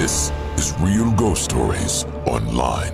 This is Real Ghost Stories Online.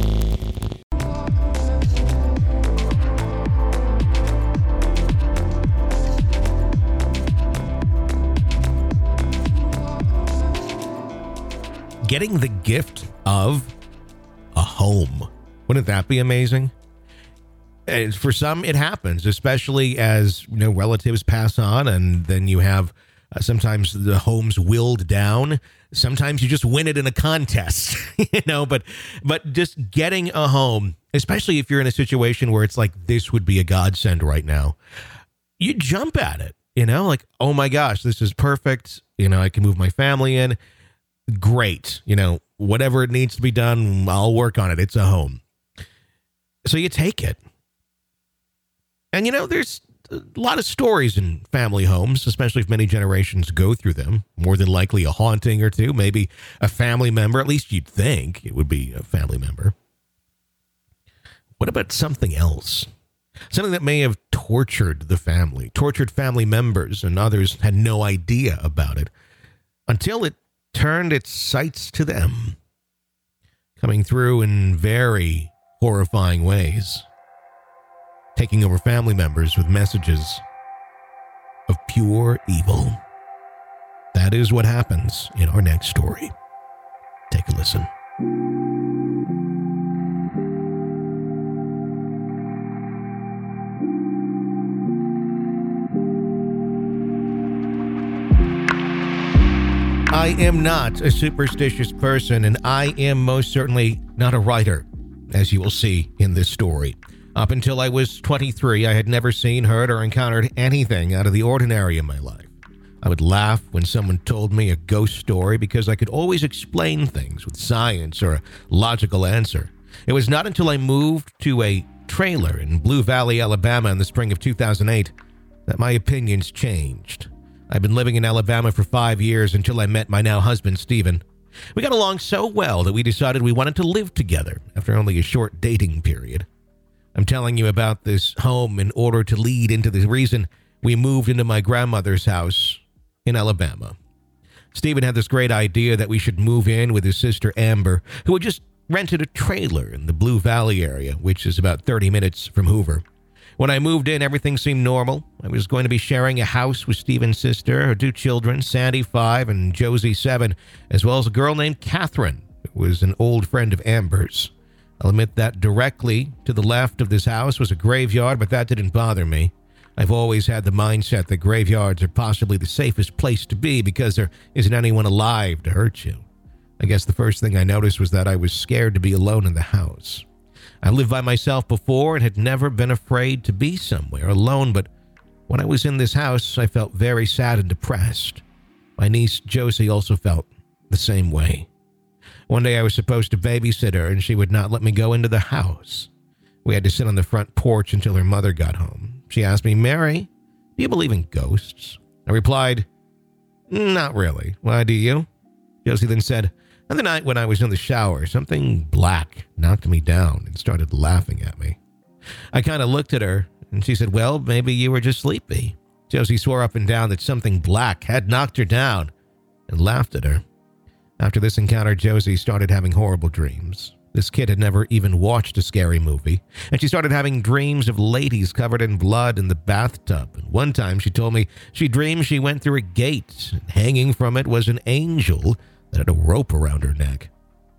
Getting the gift of a home. Wouldn't that be amazing? And for some, it happens, especially as relatives pass on, and then you have sometimes the home's willed down. Sometimes you just win it in a contest, but just getting a home, especially if you're in a situation where it's like, this would be a godsend right now. You jump at it, like, oh my gosh, this is perfect. I can move my family in. Great. Whatever it needs to be done, I'll work on it. It's a home. So you take it. And, there's a lot of stories in family homes, especially if many generations go through them. More than likely a haunting or two, maybe a family member. At least you'd think it would be a family member. What about something else? Something that may have tortured the family, tortured family members, and others had no idea about it until it turned its sights to them, coming through in very horrifying ways, taking over family members with messages of pure evil. That is what happens in our next story. Take a listen. I am not a superstitious person, and I am most certainly not a writer, as you will see in this story. Up until I was 23, I had never seen, heard, or encountered anything out of the ordinary in my life. I would laugh when someone told me a ghost story because I could always explain things with science or a logical answer. It was not until I moved to a trailer in Blue Valley, Alabama in the spring of 2008 that my opinions changed. I've been living in Alabama for 5 years until I met my now husband, Stephen. We got along so well that we decided we wanted to live together after only a short dating period. I'm telling you about this home in order to lead into the reason we moved into my grandmother's house in Alabama. Stephen had this great idea that we should move in with his sister Amber, who had just rented a trailer in the Blue Valley area, which is about 30 minutes from Hoover. When I moved in, everything seemed normal. I was going to be sharing a house with Stephen's sister, her 2 children, Sandy, 5, and Josie, 7, as well as a girl named Catherine, who was an old friend of Amber's. I'll admit that directly to the left of this house was a graveyard, but that didn't bother me. I've always had the mindset that graveyards are possibly the safest place to be because there isn't anyone alive to hurt you. I guess the first thing I noticed was that I was scared to be alone in the house. I lived by myself before and had never been afraid to be somewhere alone, but when I was in this house, I felt very sad and depressed. My niece Josie also felt the same way. One day I was supposed to babysit her, and she would not let me go into the house. We had to sit on the front porch until her mother got home. She asked me, "Mary, do you believe in ghosts?" I replied, "Not really. Why do you?" Josie then said, "The night when I was in the shower, something black knocked me down and started laughing at me." I kind of looked at her, and she said, "Well, maybe you were just sleepy." Josie swore up and down that something black had knocked her down and laughed at her. After this encounter, Josie started having horrible dreams. This kid had never even watched a scary movie, and she started having dreams of ladies covered in blood in the bathtub. And one time she told me she dreamed she went through a gate, and hanging from it was an angel that had a rope around her neck.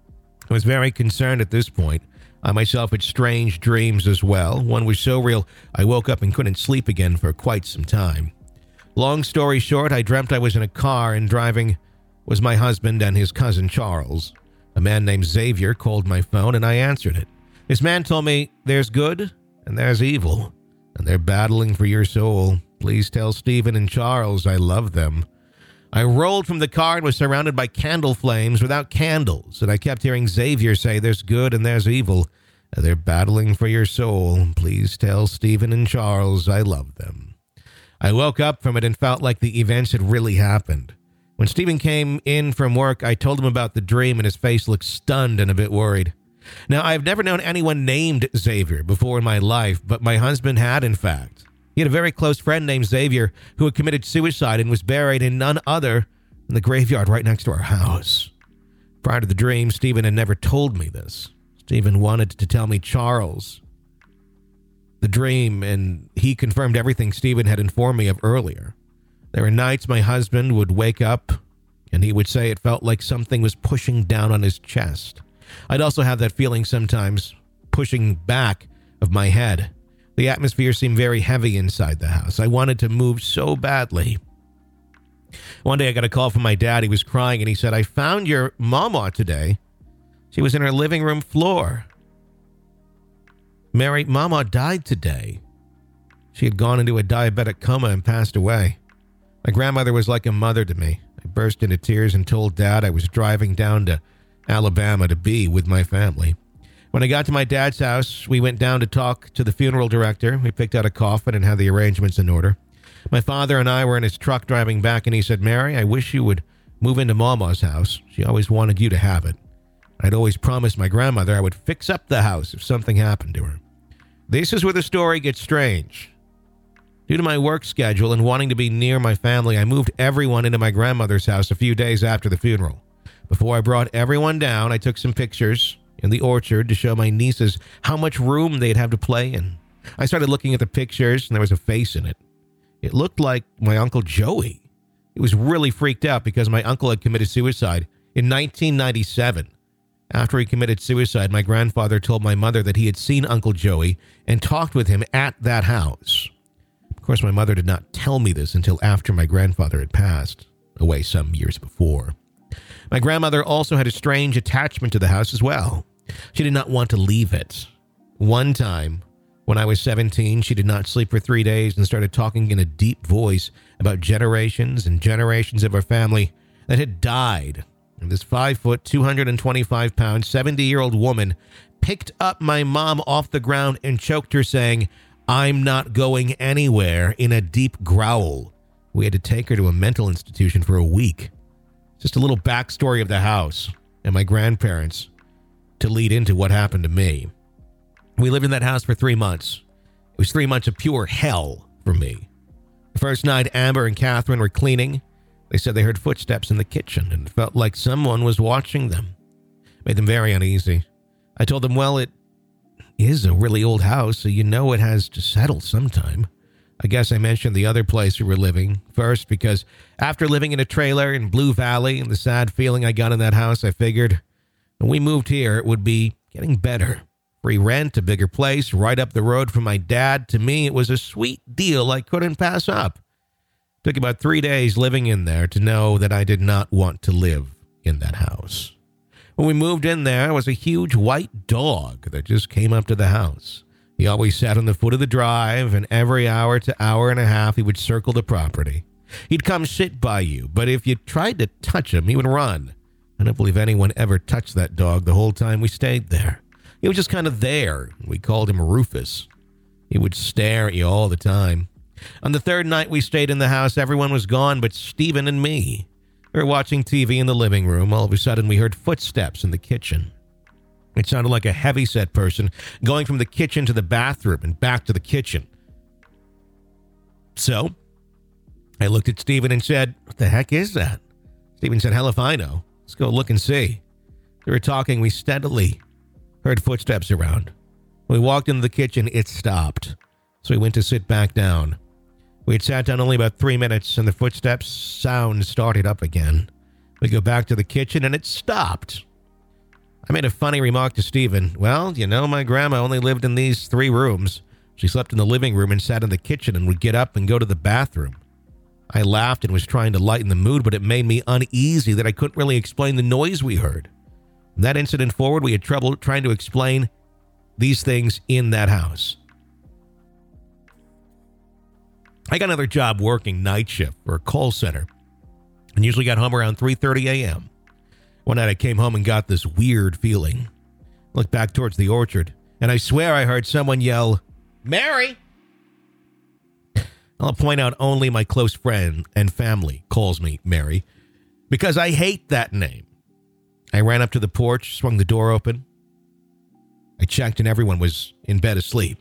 I was very concerned at this point. I myself had strange dreams as well. One was so real, I woke up and couldn't sleep again for quite some time. Long story short, I dreamt I was in a car and driving was my husband and his cousin Charles. A man named Xavier called my phone and I answered it. This man told me, "There's good and there's evil, and they're battling for your soul. Please tell Stephen and Charles I love them." I rolled from the car and was surrounded by candle flames without candles, and I kept hearing Xavier say, "There's good and there's evil. They're battling for your soul. Please tell Stephen and Charles I love them." I woke up from it and felt like the events had really happened. When Stephen came in from work, I told him about the dream, and his face looked stunned and a bit worried. Now, I've never known anyone named Xavier before in my life, but my husband had, in fact. He had a very close friend named Xavier who had committed suicide and was buried in none other than the graveyard right next to our house. Prior to the dream, Stephen had never told me this. Stephen wanted to tell me Charles, the dream, and he confirmed everything Stephen had informed me of earlier. There were nights my husband would wake up and he would say it felt like something was pushing down on his chest. I'd also have that feeling sometimes, pushing back of my head. The atmosphere seemed very heavy inside the house. I wanted to move so badly. One day I got a call from my dad. He was crying and he said, "I found your mama today. She was in her living room floor. Mary, Mama died today. She had gone into a diabetic coma and passed away." My grandmother was like a mother to me. I burst into tears and told Dad I was driving down to Alabama to be with my family. When I got to my dad's house, we went down to talk to the funeral director. We picked out a coffin and had the arrangements in order. My father and I were in his truck driving back, and he said, "Mary, I wish you would move into Mama's house. She always wanted you to have it." I'd always promised my grandmother I would fix up the house if something happened to her. This is where the story gets strange. Due to my work schedule and wanting to be near my family, I moved everyone into my grandmother's house a few days after the funeral. Before I brought everyone down, I took some pictures in the orchard to show my nieces how much room they'd have to play in. I started looking at the pictures, and there was a face in it. It looked like my Uncle Joey. He was really freaked out because my uncle had committed suicide in 1997. After he committed suicide, my grandfather told my mother that he had seen Uncle Joey and talked with him at that house. Of course, my mother did not tell me this until after my grandfather had passed away some years before. My grandmother also had a strange attachment to the house as well. She did not want to leave it. One time, when I was 17, she did not sleep for 3 days and started talking in a deep voice about generations and generations of our family that had died. And this 5-foot, 225-pound, 70-year-old woman picked up my mom off the ground and choked her, saying, "I'm not going anywhere," in a deep growl. We had to take her to a mental institution for a week. Just a little backstory of the house and my grandparents to lead into what happened to me. We lived in that house for 3 months. It was 3 months of pure hell for me. The first night, Amber and Catherine were cleaning. They said they heard footsteps in the kitchen and felt like someone was watching them. It made them very uneasy. I told them, well, it is a really old house, so you know it has to settle sometime. I guess I mentioned the other place we were living first because after living in a trailer in Blue Valley and the sad feeling I got in that house, I figured when we moved here, it would be getting better. Free rent, a bigger place, right up the road from my dad. To me, it was a sweet deal I couldn't pass up. It took about 3 days living in there to know that I did not want to live in that house. When we moved in there was a huge white dog that just came up to the house. He always sat on the foot of the drive, and every hour to hour and a half, he would circle the property. He'd come sit by you, but if you tried to touch him, he would run. I don't believe anyone ever touched that dog the whole time we stayed there. He was just kind of there. We called him Rufus. He would stare at you all the time. On the third night we stayed in the house, everyone was gone but Stephen and me. We were watching TV in the living room. All of a sudden, we heard footsteps in the kitchen. It sounded like a heavyset person going from the kitchen to the bathroom and back to the kitchen. So I looked at Stephen and said, "What the heck is that?" Stephen said, "Hell if I know. Let's go look and see." We were talking. We steadily heard footsteps around. When we walked into the kitchen, it stopped. So we went to sit back down. We had sat down only about 3 minutes and the footsteps sound started up again. We go back to the kitchen and it stopped. I made a funny remark to Stephen. "Well, you know, my grandma only lived in these 3 rooms. She slept in the living room and sat in the kitchen and would get up and go to the bathroom." I laughed and was trying to lighten the mood, but it made me uneasy that I couldn't really explain the noise we heard. From that incident forward, we had trouble trying to explain these things in that house. I got another job working night shift for a call center and usually got home around 3:30 a.m. One night I came home and got this weird feeling. I looked back towards the orchard, and I swear I heard someone yell, "Mary!" I'll point out only my close friend and family calls me Mary, because I hate that name. I ran up to the porch, swung the door open. I checked, and everyone was in bed asleep.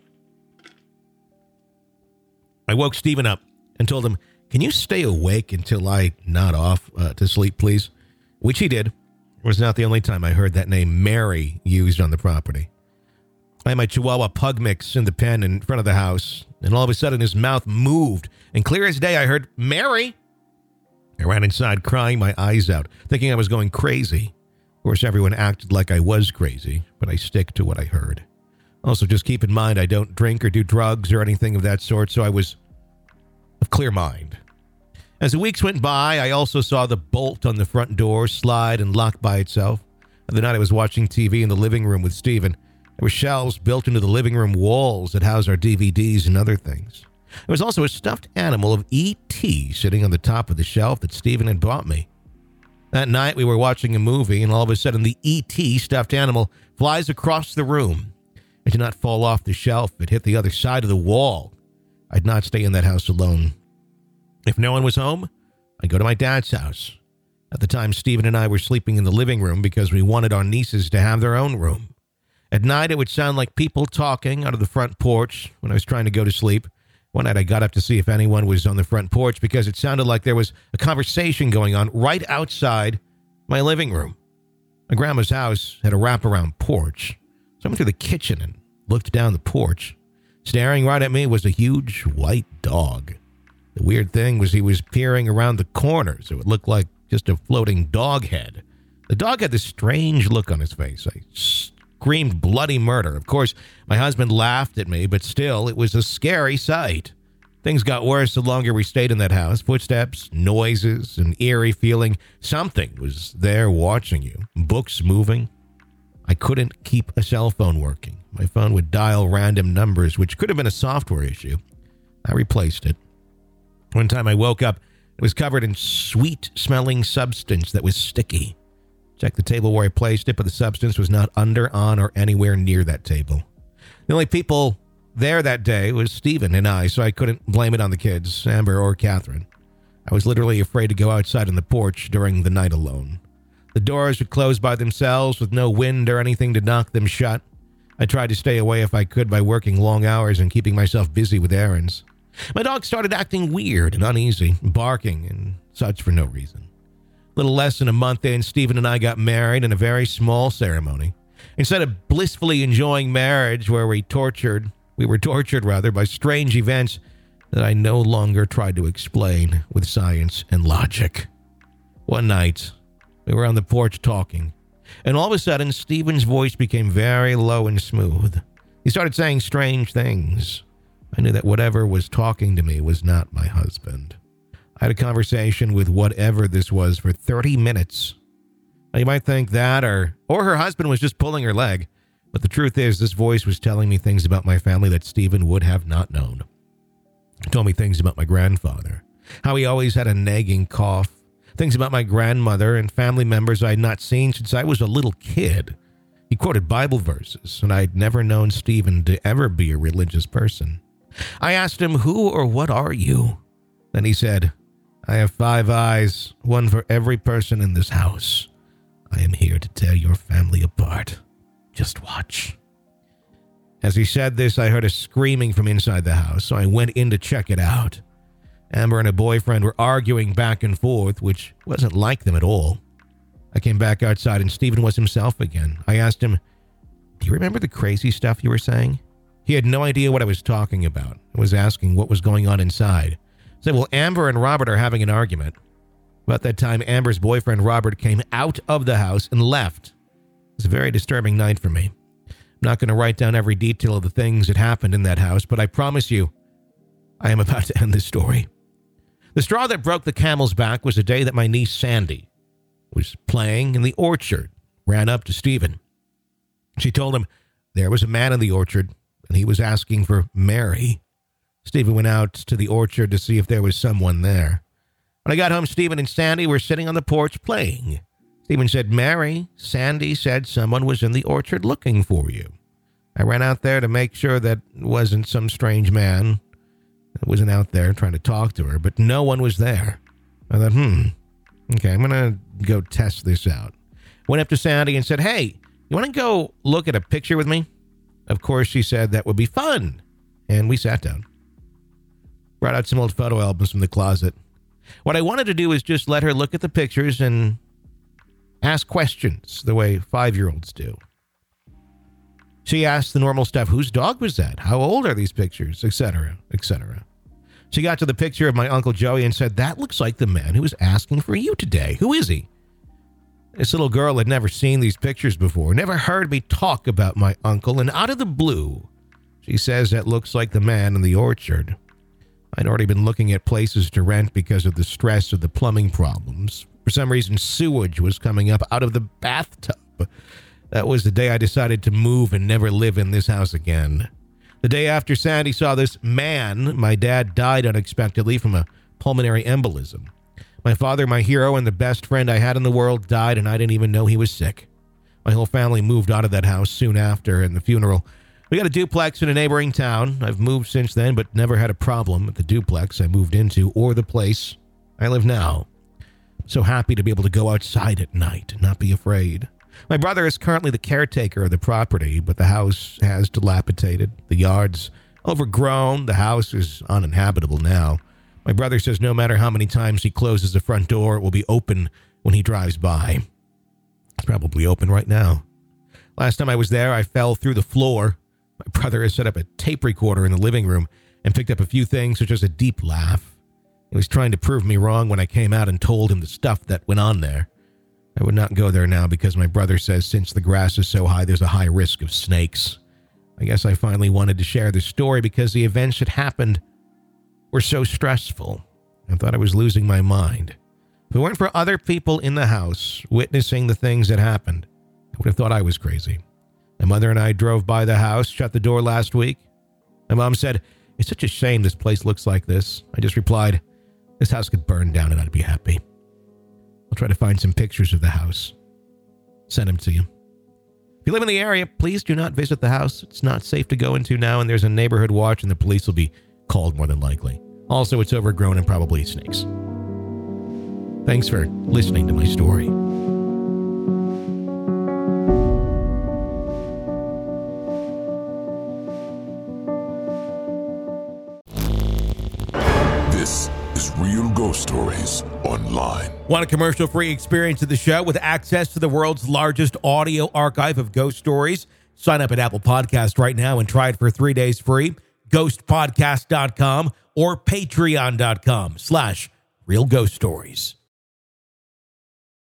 I woke Stephen up and told him, "Can you stay awake until I nod off to sleep, please?" Which he did. It was not the only time I heard that name Mary used on the property. I had my Chihuahua pug mix in the pen in front of the house, and all of a sudden his mouth moved, and clear as day I heard, "Mary!" I ran inside crying my eyes out, thinking I was going crazy. Of course, everyone acted like I was crazy, but I stick to what I heard. Also, just keep in mind I don't drink or do drugs or anything of that sort, so I was of clear mind. As the weeks went by, I also saw the bolt on the front door slide and lock by itself. The night I was watching TV in the living room with Stephen, there were shelves built into the living room walls that housed our DVDs and other things. There was also a stuffed animal of E.T. sitting on the top of the shelf that Stephen had bought me. That night we were watching a movie, and all of a sudden the E.T. stuffed animal flies across the room. It did not fall off the shelf. It hit the other side of the wall. I'd not stay in that house alone. If no one was home, I'd go to my dad's house. At the time, Stephen and I were sleeping in the living room because we wanted our nieces to have their own room. At night, it would sound like people talking out of the front porch when I was trying to go to sleep. One night, I got up to see if anyone was on the front porch because it sounded like there was a conversation going on right outside my living room. My grandma's house had a wraparound porch, so I went through the kitchen and looked down the porch. Staring right at me was a huge white dog. The weird thing was he was peering around the corner, so it looked like just a floating dog head. The dog had this strange look on his face. I screamed bloody murder. Of course, my husband laughed at me, but still, it was a scary sight. Things got worse the longer we stayed in that house. Footsteps, noises, an eerie feeling. Something was there watching you. Books moving. I couldn't keep a cell phone working. My phone would dial random numbers, which could have been a software issue. I replaced it. One time I woke up, it was covered in sweet-smelling substance that was sticky. Checked the table where I placed it, but the substance was not under, on, or anywhere near that table. The only people there that day was Stephen and I, so I couldn't blame it on the kids, Amber or Catherine. I was literally afraid to go outside on the porch during the night alone. The doors would close by themselves with no wind or anything to knock them shut. I tried to stay away if I could by working long hours and keeping myself busy with errands. My dog started acting weird and uneasy, barking and such for no reason. A little less than a month in, Stephen and I got married in a very small ceremony. Instead of blissfully enjoying marriage where we were tortured by strange events that I no longer tried to explain with science and logic. One night, we were on the porch talking, and all of a sudden, Stephen's voice became very low and smooth. He started saying strange things. I knew that whatever was talking to me was not my husband. I had a conversation with whatever this was for 30 minutes. Now, you might think that or her husband was just pulling her leg, but the truth is this voice was telling me things about my family that Stephen would have not known. He told me things about my grandfather, how he always had a nagging cough, things about my grandmother and family members I had not seen since I was a little kid. He quoted Bible verses, and I had never known Stephen to ever be a religious person. I asked him, "Who or what are you?" Then he said, "I have 5 eyes, one for every person in this house. I am here to tear your family apart. Just watch." As he said this, I heard a screaming from inside the house, so I went in to check it out. Amber and her boyfriend were arguing back and forth, which wasn't like them at all. I came back outside and Stephen was himself again. I asked him, "Do you remember the crazy stuff you were saying?" He had no idea what I was talking about. I was asking what was going on inside. I said, "Well, Amber and Robert are having an argument." About that time, Amber's boyfriend, Robert, came out of the house and left. It was a very disturbing night for me. I'm not going to write down every detail of the things that happened in that house, but I promise you, I am about to end this story. The straw that broke the camel's back was the day that my niece, Sandy, was playing in the orchard, ran up to Stephen. She told him there was a man in the orchard, and he was asking for Mary. Stephen went out to the orchard to see if there was someone there. When I got home, Stephen and Sandy were sitting on the porch playing. Stephen said, "Mary, Sandy said someone was in the orchard looking for you." I ran out there to make sure that it wasn't some strange man that wasn't out there trying to talk to her, but no one was there. I thought, okay, I'm going to go test this out. Went up to Sandy and said, "Hey, you want to go look at a picture with me?" Of course, she said that would be fun, and we sat down. Brought out some old photo albums from the closet. What I wanted to do was just let her look at the pictures and Ask questions the way 5-year-olds do. She asked the normal stuff. Whose dog was that? How old are these pictures? Etc., etc. She got to the picture of my Uncle Joey and said, "That looks like the man who was asking for you today. Who is he?" This little girl had never seen these pictures before, never heard me talk about my uncle, and out of the blue, she says that looks like the man in the orchard. I'd already been looking at places to rent because of the stress of the plumbing problems. For some reason, sewage was coming up out of the bathtub. That was the day I decided to move and never live in this house again. The day after Sandy saw this man, my dad died unexpectedly from a pulmonary embolism. My father, my hero, and the best friend I had in the world died, and I didn't even know he was sick. My whole family moved out of that house soon after, and the funeral. We got a duplex in a neighboring town. I've moved since then, but never had a problem at the duplex I moved into or the place I live now. I'm so happy to be able to go outside at night and not be afraid. My brother is currently the caretaker of the property, but the house has dilapidated. The yard's overgrown. The house is uninhabitable now. My brother says no matter how many times he closes the front door, it will be open when he drives by. It's probably open right now. Last time I was there, I fell through the floor. My brother has set up a tape recorder in the living room and picked up a few things, such as a deep laugh. He was trying to prove me wrong when I came out and told him the stuff that went on there. I would not go there now because my brother says since the grass is so high, there's a high risk of snakes. I guess I finally wanted to share this story because the events that happened were so stressful. I thought I was losing my mind. If it weren't for other people in the house witnessing the things that happened, I would have thought I was crazy. My mother and I drove by the house, shut the door last week. My mom said, "It's such a shame this place looks like this." I just replied, "This house could burn down and I'd be happy." I'll try to find some pictures of the house. Send them to you. If you live in the area, please do not visit the house. It's not safe to go into now, and there's a neighborhood watch, and the police will be called more than likely. Also, it's overgrown and probably snakes. Thanks for listening to my story. This is Real Ghost Stories Online. Want a commercial-free experience of the show with access to the world's largest audio archive of ghost stories? Sign up at Apple Podcast right now and try it for 3 days free. Ghostpodcast.com or patreon.com/realghoststories.